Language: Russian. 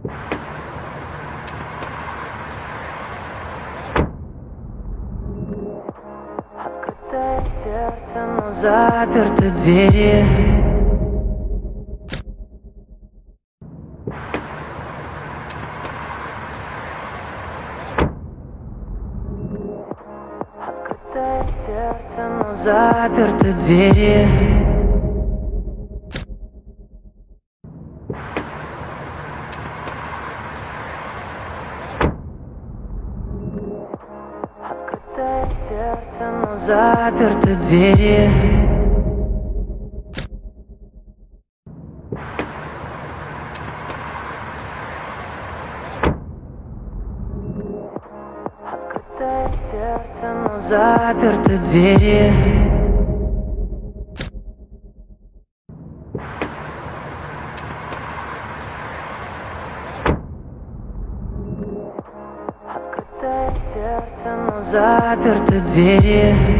Открытое сердце, но заперты двери. Открытое сердце, но заперты двери. Открытое сердце, но заперты двери. Открытое сердце, но заперты двери. Открытое сердце, но заперты двери.